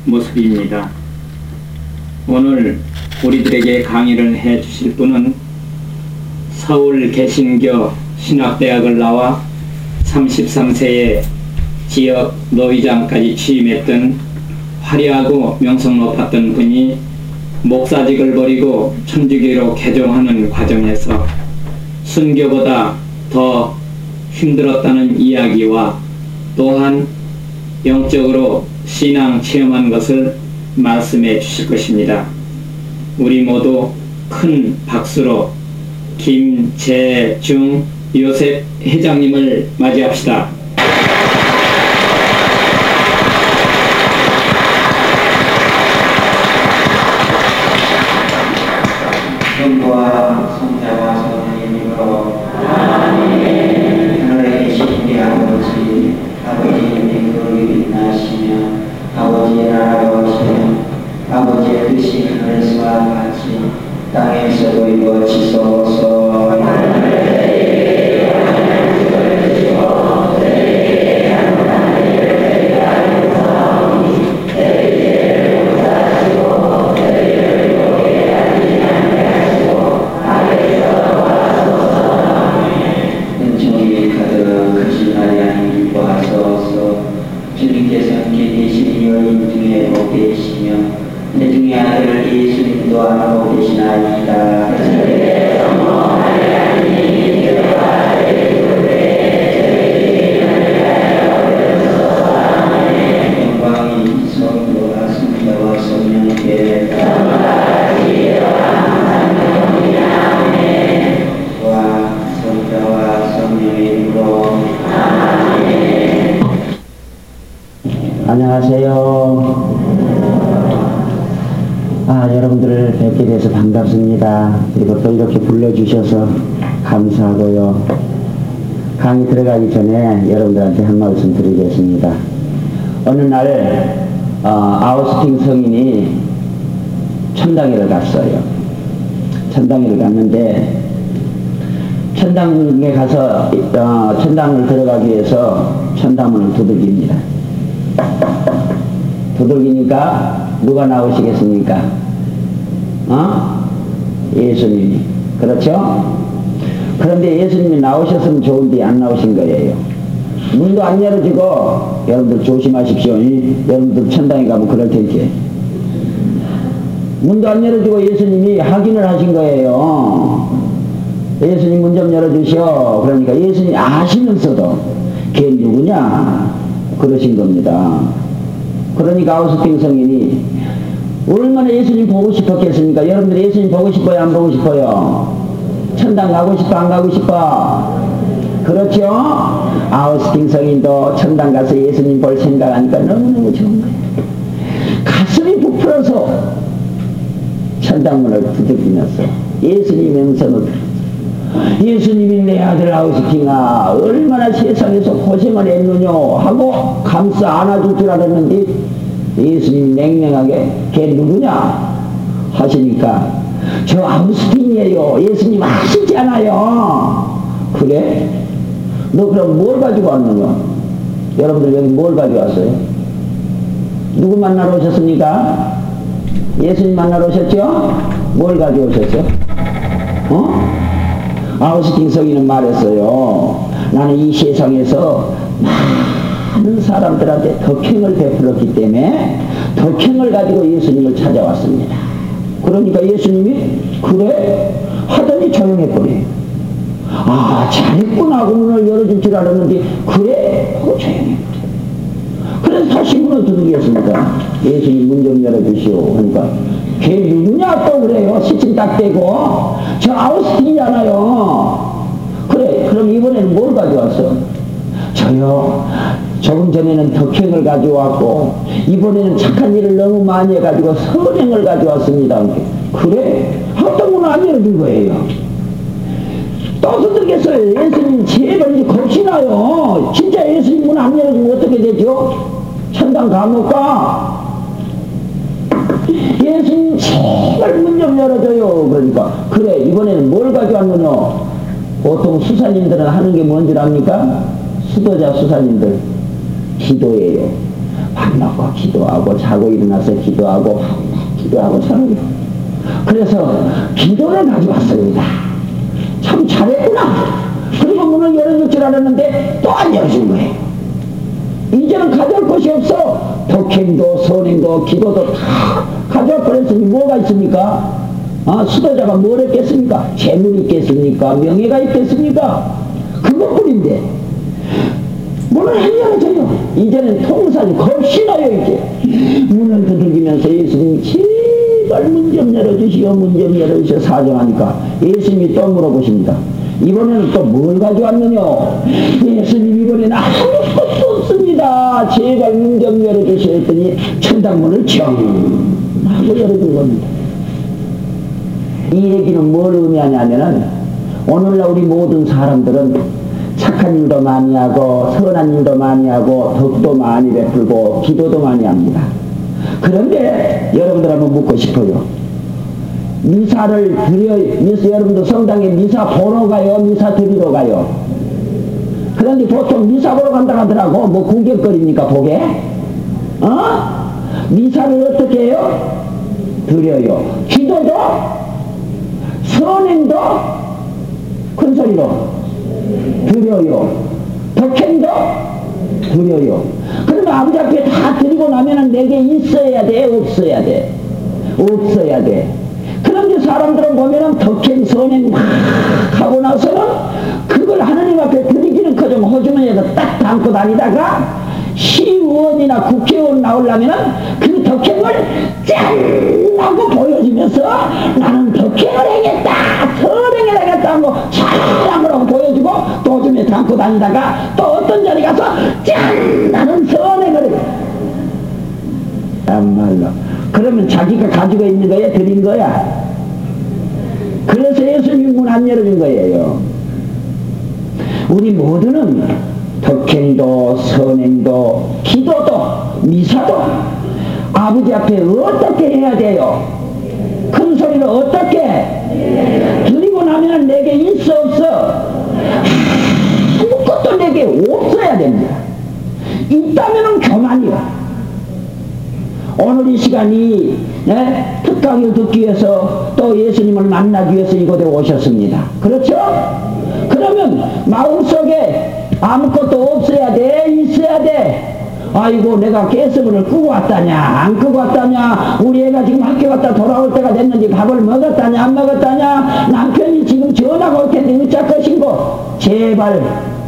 모습입니다. 오늘 우리들에게 강의를 해 주실 분은 서울 개신교 신학대학을 나와 33세에 지역 노회장까지 취임했던 화려하고 명성 높았던 분이 목사직을 버리고 천주교로 개종하는 과정에서 순교보다 더 힘들었다는 이야기와 또한 영적으로 신앙 체험한 것을 말씀해 주실 것입니다. 우리 모두 큰 박수로 김재중 요셉 회장님을 맞이합시다. 성부와 성자와 성령의 이름으로 아멘. 하늘에 계신 우리 아버지, 아버지의 이름이 거룩히 빛나시며 아버지의 나라가 오시며 아버지의 뜻이 하늘에서와 같이 땅에서도 이루어지소서. 주님께서 함께 계신 여인 중에 복되시며 내 중에 아들 예수님도 아마 복되시나이다. 영광이 성부와 성자와 성령께 와 성자와 성령의 이름으로 안녕하세요. 여러분들을 뵙게 돼서 반갑습니다. 그리고 또 이렇게 불러주셔서 감사하고요. 강의 들어가기 전에 여러분들한테 한 말씀 드리겠습니다. 어느 날 아우스틴 성인이 천당에를 갔어요. 천당에를 갔는데 천당에 가서 천당을 들어가기 위해서 천당문을 두들깁니다. 두들기니까 누가 나오시겠습니까? 예수님이. 그렇죠? 그런데 예수님이 나오셨으면 좋은데 안 나오신 거예요. 문도 안 열어지고, 여러분들 조심하십시오. 여러분들 천당에 가면 그럴 텐데. 문도 안 열어주고 예수님이 확인을 하신 거예요. 예수님 문 좀 열어주시오. 그러니까 예수님이 아시면서도 걔 누구냐? 그러신 겁니다. 그러니까 아우스틴 성인이 얼마나 예수님 보고 싶었겠습니까? 여러분들 예수님 보고 싶어요? 안 보고 싶어요? 천당 가고 싶어? 안 가고 싶어? 그렇죠? 아우스틴 성인도 천당 가서 예수님 볼 생각하니까 너무너무 좋은 거예요. 가슴이 부풀어서 천당문을 두들기면서 예수님 음성을 예수님이 내 아들 아우스틴아 얼마나 세상에서 고생을 했느냐 하고 감싸 안아줄 줄 알았는데 예수님이 냉랭하게 걔 누구냐 하시니까 저 아우스틴이에요. 예수님 아시지 않아요. 그래? 너 그럼 뭘 가지고 왔느냐? 여러분들 여기 뭘 가지고 왔어요? 누구 만나러 오셨습니까? 예수님 만나러 오셨죠? 뭘 가지고 오셨어요? 아우스틴 성인은 말했어요. 나는 이 세상에서 많은 사람들한테 덕행을 베풀었기 때문에 덕행을 가지고 예수님을 찾아왔습니다. 그러니까 예수님이 그래? 하더니 조용해버려요. 잘했구나 하고 문을 열어줄 줄 알았는데 그래? 하고 조용해버려요. 그래서 다시 문을 두들겼습니다. 예수님 문 좀 열어주시오. 그러니까 걔 누구냐 또 그래요. 시침 딱 대고 저 아우스틴이잖아요. 그래 그럼 이번에는 뭘 가져왔어? 저요 조금 전에는 덕행을 가져왔고 이번에는 착한 일을 너무 많이 해가지고 선행을 가져왔습니다. 그래? 어떤 건 안 열어준 거예요. 또 두들겼어요. 예수님 제발 이제 겁시나요. 진짜 예수님 문 안 열어주면 어떻게 되죠? 천당 감옥 가. 예수님 제발 문 좀 열어줘요. 그러니까 그래 이번에는 뭘 가져왔느냐? 보통 수사님들은 하는 게 뭔지 압니까? 수도자 수사님들 기도예요. 밥 먹고 기도하고 자고 일어나서 기도하고 기도하고 자고. 그래서 기도를 가져왔습니다. 참 잘했구나. 그리고 문을 열어줄 줄 알았는데 또 안 열어준 거예요. 이제는 가져올 것이 없어. 덕행도 선행도 기도도 다 가져와 버렸으니 뭐가 있습니까? 수도자가 뭘 했겠습니까? 재물이 있겠습니까? 명예가 있겠습니까? 그것뿐인데 문을 안 열어줘요. 이제는 통살이 겁시나요. 이제 문을 두들기면서 예수님 제발 문 좀 열어주시오, 문 좀 열어주시오 사정하니까 예수님이 또 물어보십니다. 이번에는 또 뭘 가져왔느냐? 예수님 이번에는 아무것도 없습니다. 제발 문 좀 열어주시오 했더니 천당문을 정 하고 열어준 겁니다. 이 얘기는 뭘 의미하냐면은 오늘날 우리 모든 사람들은 착한 일도 많이 하고 선한 일도 많이 하고 덕도 많이 베풀고 기도도 많이 합니다. 그런데 여러분들 한번 묻고 싶어요. 미사를 드려, 여러분도 성당에 미사 보러 가요? 미사 드리러 가요? 그런데 보통 미사 보러 간다 하더라고. 뭐 구경거리입니까 보게? 미사를 어떻게 해요? 드려요. 기도도 선행도 큰 소리로 드려요. 덕행도 드려요. 그러면 아버지 앞에 다 드리고 나면은 내게 있어야 돼? 없어야 돼? 없어야 돼. 그런데 사람들은 보면은 덕행 선행 막 하고 나서는 그걸 하나님 앞에 드리기는 커녕 호주머니에서 딱 담고 다니다가 시의원이나 국회의원 나오려면은 그 덕행을 짠 하고 보여주면서 나는 덕행을 하겠다 선행을 하겠다 하고 잘하고 보여주고 또 줌에 담고 다니다가 또 어떤 자리 가서 짠 나는 선행을 해. 참말로 그러면 자기가 가지고 있는 거에 드린 거야. 그래서 예수님 문 안 열어준 거예요. 우리 모두는 덕행도 선행도 기도도 미사도 아버지 앞에 어떻게 해야 돼요? 큰 소리로 어떻게? 드리고 나면 내게 있어 없어? 아무것도 내게 없어야 됩니다. 있다면 교만이요. 오늘 이 시간이 특강을 듣기 위해서 또 예수님을 만나기 위해서 이곳에 오셨습니다. 그렇죠? 그러면 마음속에 아무것도 없어야 돼? 있어야 돼? 아이고 내가 가스불을 끄고 왔다냐 안 끄고 왔다냐 우리 애가 지금 학교 갔다 돌아올 때가 됐는지 밥을 먹었다냐 안 먹었다냐 남편이 지금 전화가 올 텐데 어쩔 것인고 제발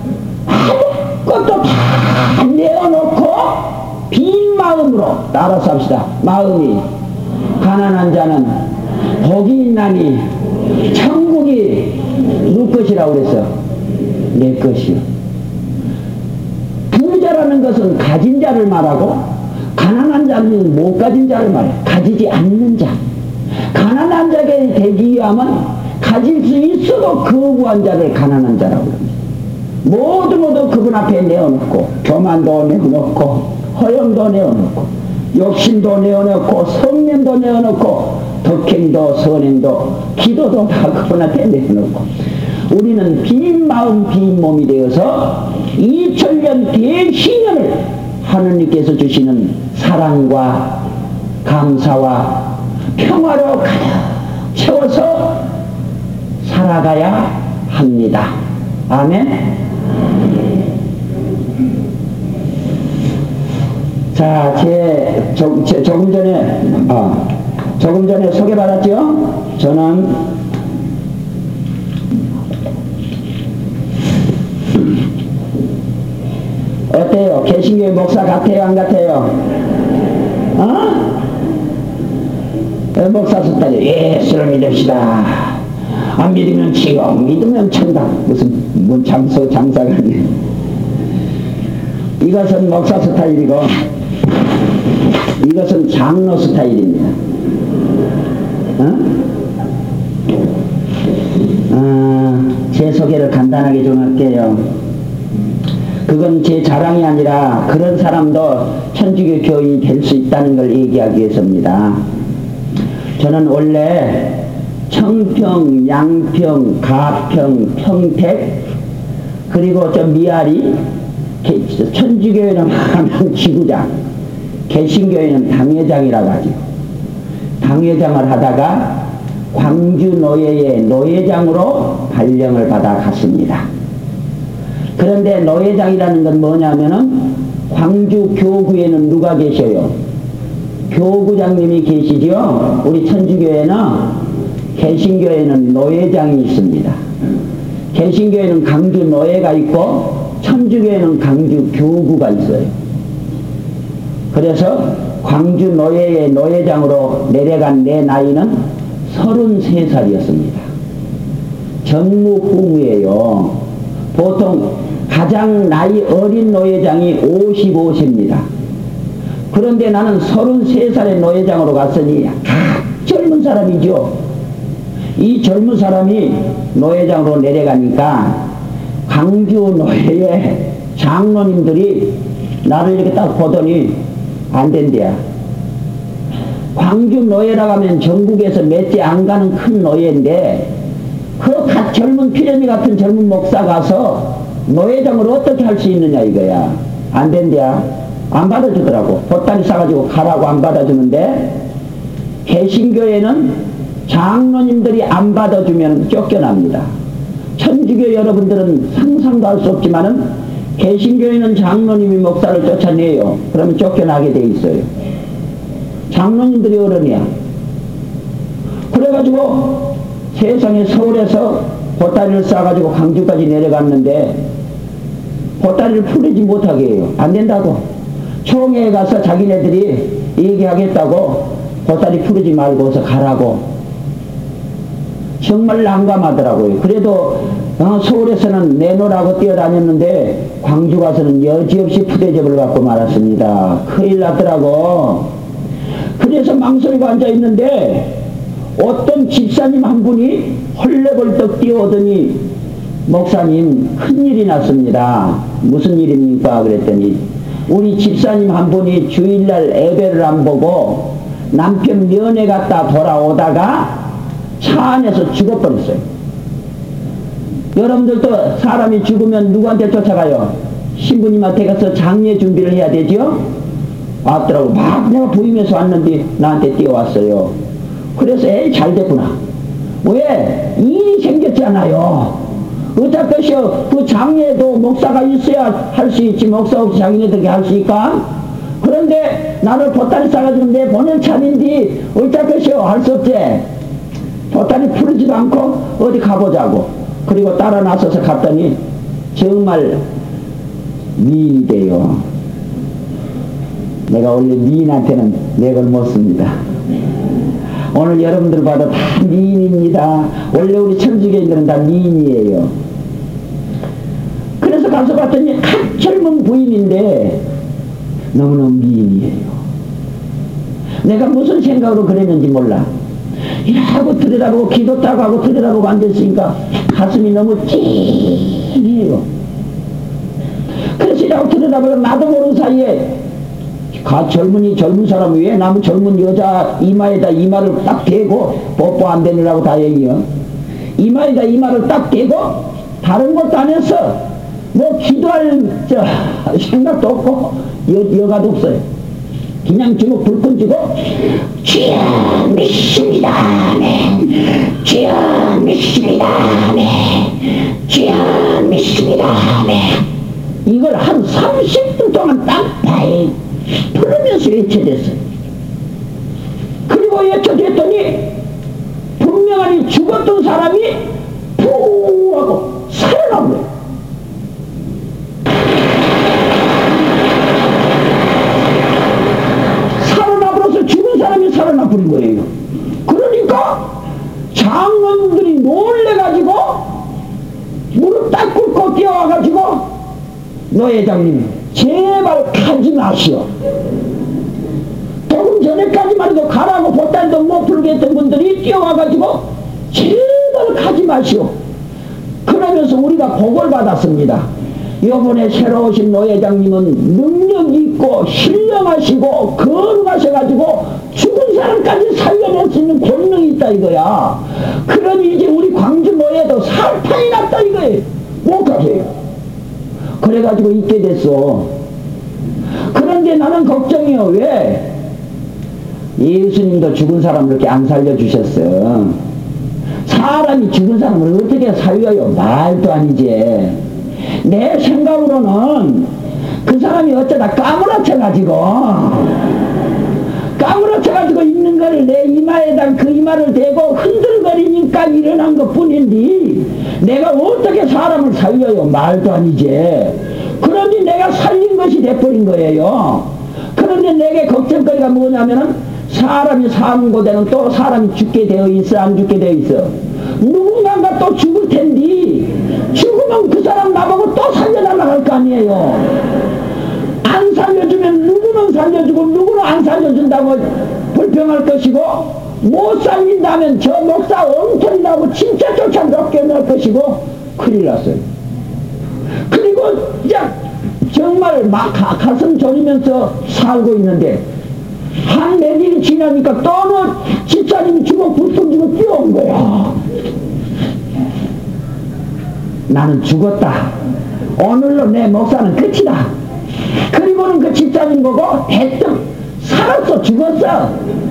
아무것도 다 내어놓고 빈 마음으로 따라서 합시다. 마음이 가난한 자는 복이 있나니 천국이 누구 것이라고 그랬어? 내 것이요. 부자라는 것은 가진 자를 말하고 가난한 자는 못 가진 자를 말해. 가지지 않는 자. 가난한 자에게 되기 위하면 가질 수 있어도 거부한 자를 가난한 자라고 합니다. 모두 그분 앞에 내어놓고 교만도 내어놓고 허영도 내어놓고 욕심도 내어놓고 성냄도 내어놓고 덕행도 선행도 기도도 다 그분한테 내어놓고 우리는 빈 마음 빈 몸이 되어서 2000년 대신년을 하느님께서 주시는 사랑과 감사와 평화로 가득 채워서 살아가야 합니다. 아멘. 자, 조금 전에 소개받았죠? 저는 어때요? 개신교회 목사 같아요? 안 같아요? 목사 스타일 예수를 믿읍시다. 안 믿으면 지옥, 믿으면 천당. 무슨 뭔 장사가 아니에요. 이것은 목사 스타일이고 이것은 장로 스타일입니다. 제 소개를 간단하게 좀 할게요. 그건 제 자랑이 아니라 그런 사람도 천주교 교인이 될 수 있다는 걸 얘기하기 위해서입니다. 저는 원래 청평, 양평, 가평, 평택 그리고 저 미아리 천주교회는 하면 지구장 개신교회는 당회장이라 가지고 당회장을 하다가 광주 노예의 노예장으로 발령을 받아 갔습니다. 그런데 노예장이라는 건 뭐냐면은 광주 교구에는 누가 계셔요? 교구장님이 계시죠? 우리 천주교회는 개신교회는 노예장이 있습니다. 개신교회는 강주 노예가 있고 천주교회는 강주 교구가 있어요. 그래서 광주 노예의 노예장으로 내려간 내 나이는 33살이었습니다. 전무후무예요. 보통 가장 나이 어린 노예장이 55세입니다. 그런데 나는 33살의 노예장으로 갔으니 젊은 사람이죠. 이 젊은 사람이 노예장으로 내려가니까 광주 노예의 장로님들이 나를 이렇게 딱 보더니 안 된대야. 광주 노예라고 하면 전국에서 몇째 안 가는 큰 노예인데 그 젊은 피레미 같은 젊은 목사 가서 노예장을 어떻게 할 수 있느냐 이거야. 안 된대야. 안 받아주더라고. 보따리 싸가지고 가라고 안 받아주는데 개신교회는 장로님들이 안 받아주면 쫓겨납니다. 천주교 여러분들은 상상도 할 수 없지만은 개신교회는 장로님이 목사를 쫓아내요. 그러면 쫓겨나게 돼 있어요. 장로님들이 어른이야. 그래가지고 세상에 서울에서 보따리를 싸가지고 광주까지 내려갔는데 보따리를 풀리지 못하게 해요. 안 된다고. 총회에 가서 자기네들이 얘기하겠다고 보따리 풀지 말고서 가라고. 정말 난감하더라고요. 그래도 서울에서는 내놓으라고 뛰어다녔는데 광주 가서는 여지없이 푸대접을 받고 말았습니다. 큰일 났더라고. 그래서 망설이고 앉아있는데 어떤 집사님 한 분이 헐레벌떡 뛰어오더니 목사님 큰일이 났습니다. 무슨 일입니까? 그랬더니 우리 집사님 한 분이 주일날 예배를 안 보고 남편 면회 갔다 돌아오다가 차 안에서 죽어버렸어요. 여러분들도 사람이 죽으면 누구한테 쫓아가요? 신부님한테 가서 장례 준비를 해야 되죠? 왔더라고. 막 내가 보이면서 왔는데 나한테 뛰어왔어요. 그래서 에이 잘 됐구나. 왜? 일이 생겼잖아요. 어차피요 그 장례도 목사가 있어야 할 수 있지 목사 없이 자기네들이 할 수 있까? 그런데 나를 보따리 싸가지고 내 보낼 차인데 어차피요 할 수 없지. 보따리 풀지도 않고 어디 가보자고. 그리고 따라 나서서 갔더니 정말 미인이 돼요. 내가 원래 미인한테는 맥을 못 씁니다. 오늘 여러분들 봐도 다 미인입니다. 원래 우리 천주교인들은 다 미인이에요. 그래서 가서 봤더니 한 젊은 부인인데 너무너무 미인이에요. 내가 무슨 생각으로 그랬는지 몰라. 이러고 들여다보고 기도 따고 하고 들여다보고 앉았으니까 가슴이 너무 찡해요. 그래서 이러고 들여다보고 나도 모르는 사이에 젊은 사람이 왜 남은 젊은 여자 이마에다 이마를 딱 대고 뽀뽀 안 되느라고 다행이요. 이마에다 이마를 딱 대고 다른 것도 안 했어. 뭐 기도할 생각도 없고 여가도 없어요. 그냥 주먹 불끈 쥐고 주여 믿습니다. 아멘. 주여 믿습니다. 아멘. 주여 믿습니다. 아멘. 이걸 한 30분 동안 딱 부르면서 외쳐댔어요. 그리고 외쳐댔더니 분명히 죽었던 사람이 푸 하고 살아난 거예요. 살아나버려서 죽은 사람이 살아나버린 거예요. 그러니까 장로들이 놀래가지고 무릎 딱 꿇고 뛰어와가지고 노회장님 제발 가지 마시오. 조금 전에까지만 해도 가라고 보따리도 못 풀게 했던 분들이 뛰어와가지고 제발 가지 마시오. 그러면서 우리가 복을 받았습니다. 이번에 새로 오신 노회장님은 능력이 있고 신령하시고 거룩하셔가지고 죽은 사람까지 살려낼 수 있는 권능이 있다 이거야. 그러니 이제 우리 광주 노예도 살판이 났다 이거예요. 못 가세요. 그래가지고 있게 됐어. 그런데 나는 걱정이요. 왜? 예수님도 죽은 사람을 이렇게 안 살려주셨어. 사람이 죽은 사람을 어떻게 살려요? 말도 아니지. 내 생각으로는 그 사람이 어쩌다 까무러쳐가지고 있는 거를 내 이마에다 그 이마를 대고 흔들거리니까 일어난 것 뿐인데 내가 어떻게 사람을 살려요? 말도 아니지. 그러니 내가 살린 것이 돼버린 거예요. 그런데 내게 걱정거리가 뭐냐면은 사람이 사는 곳에는 또 사람이 죽게 되어 있어, 안 죽게 되어 있어. 누군가가 또 죽을 텐데 죽으면 그 사람 나보고 또 살려달라고 할 거 아니에요. 안 살려주면 누구는 살려주고 누구는 안 살려준다고 불평할 것이고, 못 살린다면 저 목사 엉터리라고 진짜 쫓아 쫓겨날 것이고, 큰일 났어요. 그리고 이제 정말 막 가슴 졸이면서 살고 있는데 한 몇 일이 지나니까 또 어느 집사님이 주먹 불통 주고 뛰어온 거야. 나는 죽었다. 오늘로 내 목사는 끝이다. 그리고는 그 집사님 보고 대뜸 살았어, 죽었어?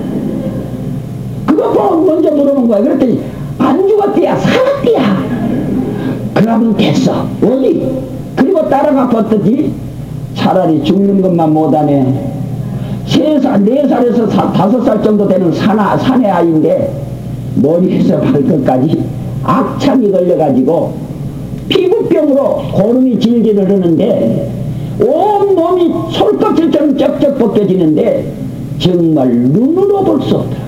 그거 보고 먼저 물어본 거야. 그랬더니 안 죽었대야, 살았대야. 그러면 됐어. 어디? 그리고 따라가 봤더니 차라리 죽는 것만 못하네. 3살, 4살에서 5살 정도 되는 사내 아이인데 머리에서 발끝까지 악창이 걸려가지고 피부병으로 고름이 질질 흐르는데 온몸이 솔껍질처럼 쩍쩍 벗겨지는데 정말 눈으로 볼 수 없더라.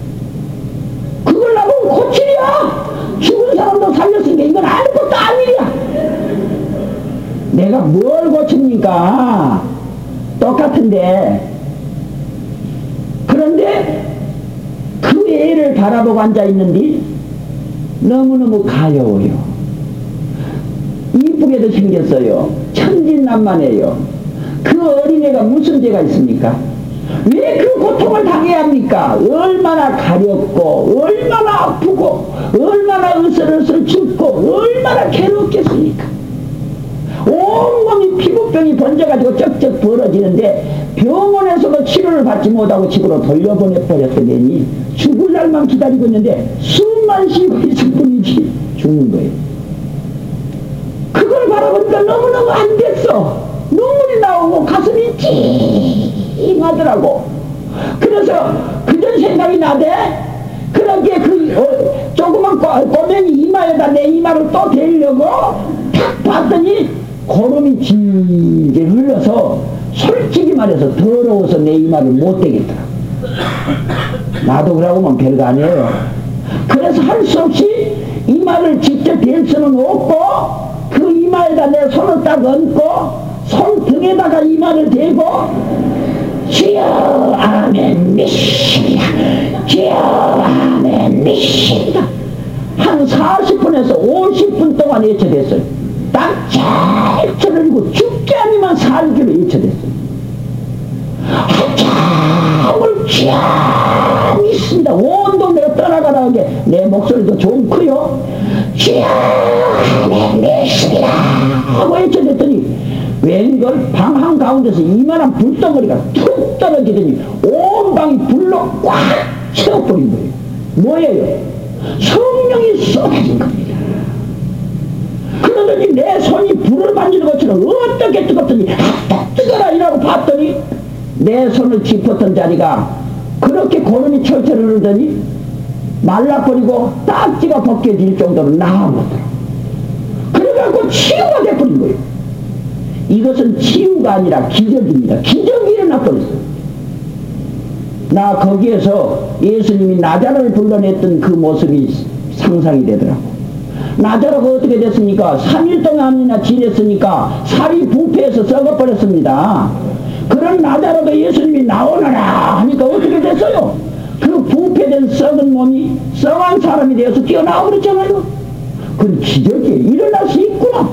그걸 나보고 고치랴? 죽은 사람도 살렸으니까 이건 아무것도 아니랴. 내가 뭘 고칩니까? 똑같은데. 그런데 그 애를 바라보고 앉아있는데 너무너무 가여워요. 이쁘게도 생겼어요. 천진난만해요. 그 어린애가 무슨 죄가 있습니까? 왜 그 고통을 당해야 합니까? 얼마나 가렵고 얼마나 아프고 얼마나 으슬으슬 춥고 얼마나 괴롭겠습니까? 온몸이 피부병이 번져가지고 쩍쩍 벌어지는데 병원에서도 치료를 받지 못하고 집으로 돌려보내버렸더니 죽을 날만 기다리고 있는데 숨만 쉬고 있을 뿐이지 죽는 거예요. 그걸 바라보니까 너무너무 안 됐어. 눈물이 나오고 가슴이 찡하더라고. 그래서 그런 생각이 나대. 그렇게 조그만 꼬맹이 이마에다 내 이마를 또 대려고 탁 봤더니 고름이 질질 흘러서 솔직히 말해서 더러워서 내 이마를 못 대겠더라. 나도 그러고 보면 별거 아니에요. 그래서 할 수 없이 이마를 직접 댈 수는 없고 그 이마에다 내 손을 딱 얹고 손등에다가 이마를 대고 주여 아멘 믿습니다. 주여 아멘 믿습니다. 한 40분에서 50분 동안 외쳐댔어요. 딱 잘 쳐들고 죽게 아니면 살기로 외쳐댔어요. 한참을 쫙 있습니다. 온 동네가 떠나가라 하게 내 목소리도 좀 커요. 주여 아멘 믿습니다 하고 외쳐댔더니 웬걸 방 한가운데서 이만한 불덩어리가 툭 떨어지더니 온 방이 불로 꽉 채워버린 거예요. 뭐예요? 성령이 쏟아진 겁니다. 그러더니 내 손이 불을 만지는 것처럼 어떻게 뜨겁더니 아따 뜨거라 이라고 봤더니 내 손을 짚었던 자리가 그렇게 고름이 철철 흐르더니 말라버리고 딱지가 벗겨질 정도로 나아오더라. 그래갖고 치유가 돼버린 거예요. 이것은 치유가 아니라 기적입니다. 기적이 일어나버렸어요. 나 거기에서 예수님이 나자로를 불러냈던 그 모습이 상상이 되더라고. 나자로가 어떻게 됐습니까? 3일 동안이나 지냈으니까 살이 부패해서 썩어버렸습니다. 그런 나자로가 예수님이 나오너라 하니까 어떻게 됐어요? 그 부패된 썩은 몸이 썩은 사람이 되어서 뛰어나와 그랬잖아요. 그건 기적이 일어날 수 있구나.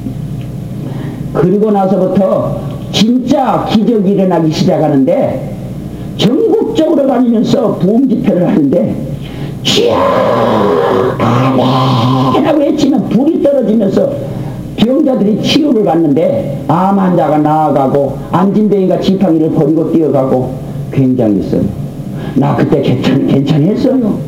그리고 나서부터 진짜 기적이 일어나기 시작하는데 전국적으로 다니면서 부흥 집회를 하는데 주여 아멘 하고 외치면 불이 떨어지면서 병자들이 치료를 받는데 암 환자가 나아가고 안진뱅이가 지팡이를 버리고 뛰어가고 굉장했어요. 나 그때 괜찮았어요.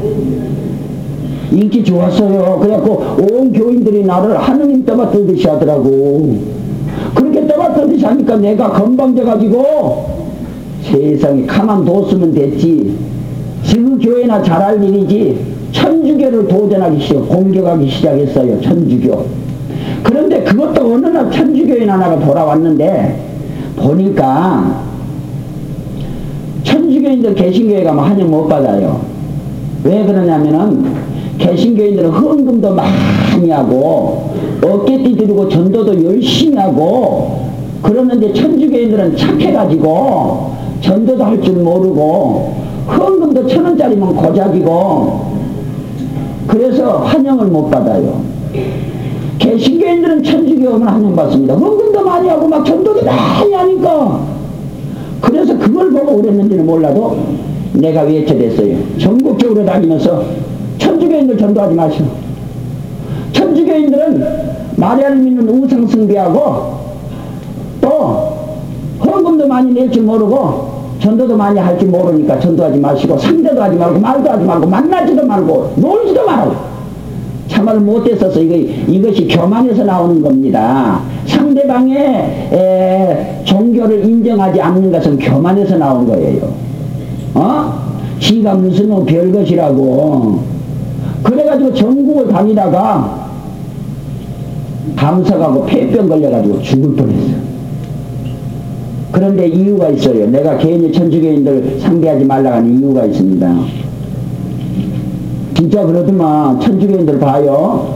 인기 좋았어요. 그래갖고 온 교인들이 나를 하느님 떠받들듯이 하더라고. 그렇게 떠받들듯이 하니까 내가 건방져가지고 세상에 가만뒀으면 됐지. 지금 교회나 잘할 일이지. 천주교를 도전하기 공격하기 시작했어요. 천주교. 그런데 그것도 어느 날 천주교인 하나가 돌아왔는데 보니까 천주교인들 개신교회 가면 환영 못 받아요. 왜 그러냐면은 개신교인들은 헌금도 많이 하고 어깨띠 들고 전도도 열심히 하고 그러는데 천주교인들은 착해가지고 전도도 할 줄 모르고 헌금도 1,000원짜리면 고작이고 그래서 환영을 못 받아요. 개신교인들은 천주교 오면 환영받습니다. 헌금도 많이 하고 막 전도도 많이 하니까. 그래서 그걸 보고 그랬는지는 몰라도 내가 외쳐댔어요. 전국적으로 다니면서 천주교인들 전도하지 마시오. 천주교인들은 마리아를 믿는 우상 숭배하고 또 헌금도 많이 낼 줄 모르고 전도도 많이 할 줄 모르니까 전도하지 마시고 상대도 하지 말고 말도 하지 말고 만나지도 말고 놀지도 말고. 참말로 못했어서 이것이 교만에서 나오는 겁니다. 상대방의 종교를 인정하지 않는 것은 교만에서 나온 거예요. 지가 무슨 별것이라고. 그래가지고 전국을 다니다가 감석하고 폐병 걸려가지고 죽을 뻔했어요. 그런데 이유가 있어요. 내가 괜히 천주교인들 상대하지 말라고 하는 이유가 있습니다. 진짜 그러더만 천주교인들 봐요.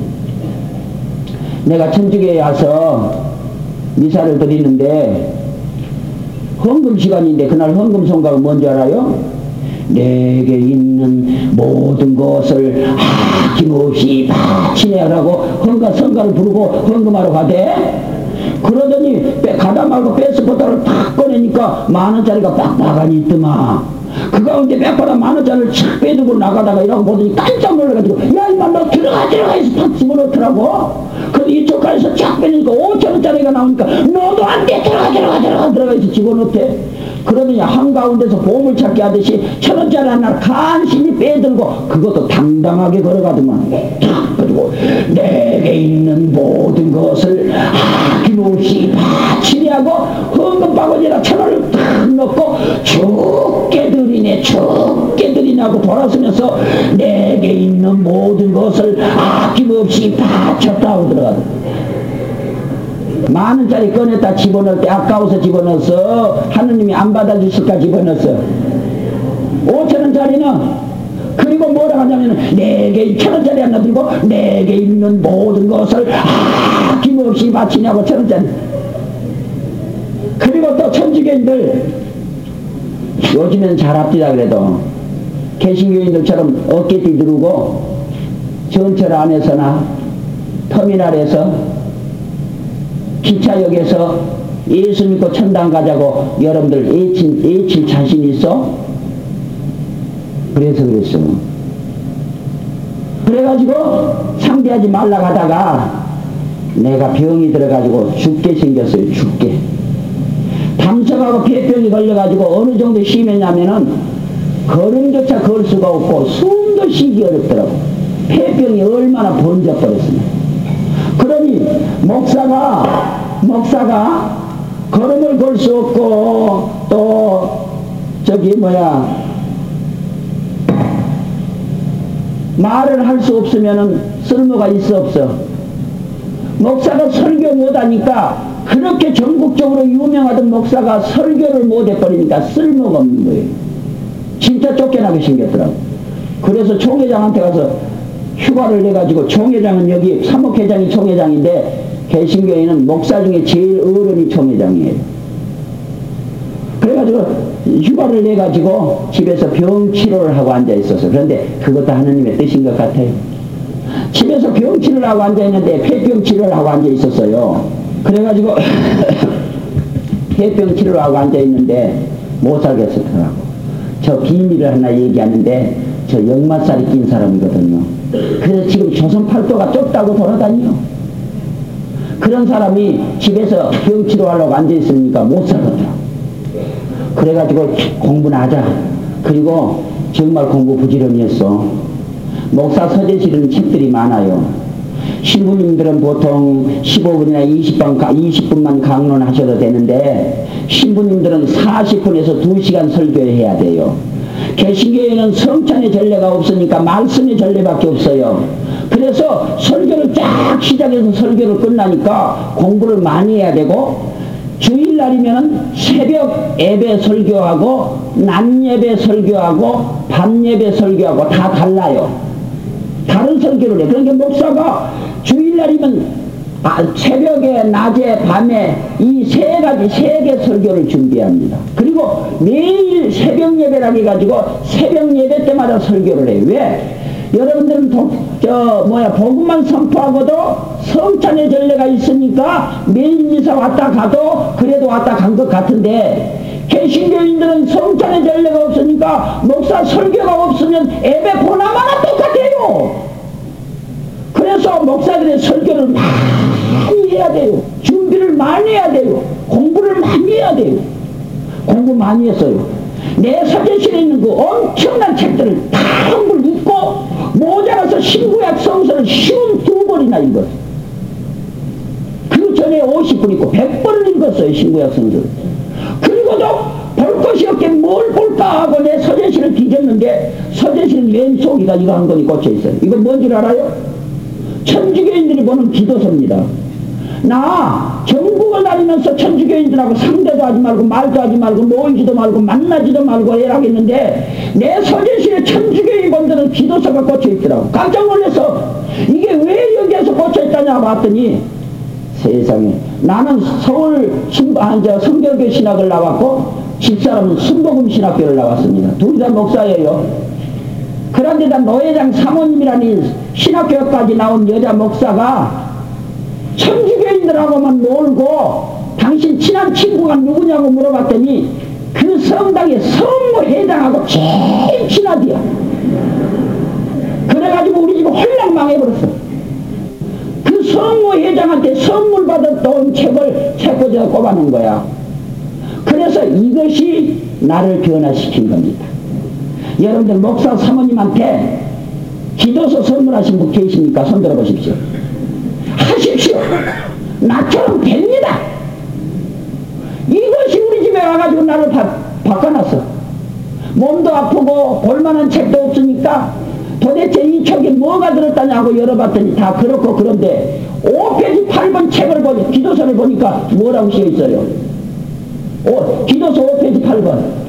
내가 천주교에 와서 미사를 드리는데 헌금 시간인데 그날 헌금 성가가 뭔지 알아요? 내게 있는 모든 것을 아낌없이 바치내라고 헌가 성가를 부르고 헌금하러 가대. 그러더니 가다 말고 패스포트를 탁 꺼내니까 10,000원짜리가 빡빡하니 있더만. 그 가운데 몇바람 10,000원짜리를 착 빼두고 나가다가 이러고 보더니 깜짝 놀라가지고 야 이만 너 들어가 해서 탁 집어넣더라고. 그래서 이쪽까지서 쫙 빼니까 5,000원짜리가 나오니까 너도 안 돼 들어가 해서 집어넣대. 그러더니 한가운데서 보물찾기 하듯이 1,000원짜리 하나를 간신히 빼들고 그것도 당당하게 걸어가더만. 탁 그리고 내게 있는 모든 것을 아낌없이 바치려고 헌금 바구니에다 1,000원을 탁 넣고 죽게 드리냐고 돌아서면서 내게 있는 모든 것을 아낌없이 바쳤다고 들어가더라. 10,000원짜리 꺼냈다 집어넣을 때 아까워서 집어넣었어. 하느님이 안 받아주실까 집어넣었어. 5,000원짜리는 그리고 뭐라 하냐면 내게 1,000원짜리 하나 들고 내게 있는 모든 것을 아낌없이 바치냐고 1,000원짜리. 그리고 또 천주교인들 요즘엔 잘 합디다 그래도 개신교인들처럼 어깨띠 두르고 전철 안에서나 터미널에서 기차역에서 예수 믿고 천당 가자고 여러분들 애칠 자신 있어? 그래서 그랬어. 그래가지고 상대하지 말라 가다가 내가 병이 들어가지고 죽게 생겼어요. 죽게. 담석하고 폐병이 걸려가지고 어느 정도 심했냐면은 걸음조차 걸 수가 없고 숨도 쉬기 어렵더라고. 폐병이 얼마나 번져버렸습니다. 그러니 목사가 걸음을 걸 수 없고 또 말을 할 수 없으면은 쓸모가 있어 없어. 목사가 설교 못하니까 그렇게 전국적으로 유명하던 목사가 설교를 못해버리니까 쓸모가 없는 거예요. 진짜 쫓겨나게 생겼더라고. 그래서 총회장한테 가서 휴가를 내가지고, 총회장은 여기 사목회장이 총회장인데 개신교회는 목사 중에 제일 어른이 총회장이에요. 그래가지고 휴가를 내가지고 집에서 병치료를 하고 앉아있었어. 그런데 그것도 하느님의 뜻인 것 같아요. 집에서 병치료를 하고 앉아있는데 폐병치료를 하고 앉아있었어요. 그래가지고 폐병치료를 하고 앉아있는데 못 살겠었더라고. 저 비밀을 하나 얘기하는데 저 역마살이 낀 사람이거든요. 그래서 지금 조선 팔도가 좁다고 돌아다녀. 그런 사람이 집에서 병치료하려고 앉아있으니까 못 살거든요. 그래가지고 공부나 하자. 그리고 정말 공부 부지런히 했어. 목사 서재실은 책들이 많아요. 신부님들은 보통 15분이나 20분만 강론하셔도 되는데 신부님들은 40분에서 2시간 설교해야 돼요. 개신교에는 성찬의 전례가 없으니까 말씀의 전례밖에 없어요. 그래서 설교를 쫙 시작해서 설교를 끝나니까 공부를 많이 해야 되고, 주일날이면 새벽 예배 설교하고 낮 예배 설교하고 밤 예배 설교하고 다 달라요. 다른 설교를 해. 그러니까 목사가 주일날이면 새벽에, 낮에, 밤에 이 세 개 설교를 준비합니다. 그리고 매일 새벽 예배라고 해가지고 새벽 예배 때마다 설교를 해요. 왜? 여러분들은 복음만 선포하고도 성찬의 전례가 있으니까 매일 미사 왔다 가도 그래도 왔다 간 것 같은데, 개신교인들은 성찬의 전례가 없으니까 목사 설교가 없으면 예배 보나마나 똑같아요. 그래서 목사들의 설교를 많이 해야 돼요. 준비를 많이 해야 돼요. 공부를 많이 해야 돼요. 공부 많이 했어요. 내 서재실에 있는 그 엄청난 책들을 다 한번 읽고 모자라서 신구약 성서를 52번이나 읽었어요. 그 전에 50번 읽고 100번을 읽었어요. 신구약 성서를. 그리고도 볼 것이 없게 뭘 볼까 하고 내 서재실을 뒤졌는데, 서재실 왼쪽이가 이거 한 권이 꽂혀있어요. 이건 뭔 줄 알아요? 천주교인들이 보는 기도서입니다. 나 전국을 다니면서 천주교인들하고 상대도 하지 말고 말도 하지 말고 모이지도 말고 만나지도 말고 해라겠는데, 내 서재실에 천주교인 분들은 기도서가 꽂혀있더라고. 깜짝 놀라서 이게 왜 여기에서 꽂혀있다냐 봤더니, 세상에, 나는 서울 성결교 신학을 나왔고 집사람은 순복음 신학교를 나왔습니다. 둘 다 목사예요. 그런데다 노회장 사모님이라는 신학교까지 나온 여자 목사가 천주교인들하고만 놀고 당신 친한 친구가 누구냐고 물어봤더니 그 성당의 성모회장하고 제일 친하디야. 그래가지고 우리 집은 홀랑 망해버렸어. 그 성모회장한테 선물 받았던 책을 책꽂이에 꼽아놓은 거야. 그래서 이것이 나를 변화시킨 겁니다. 여러분들 목사 사모님한테 기도서 선물하신 분 계십니까? 손 들어보십시오. 하십시오. 나처럼 됩니다. 이것이 우리 집에 와가지고 나를 바꿔놨어. 몸도 아프고 볼만한 책도 없으니까 도대체 이 책에 뭐가 들었다냐고 열어봤더니 다 그렇고, 그런데 5페이지 8번 책을 기도서를 보니까 뭐라고 쓰여있어요? 기도서 5페이지 8번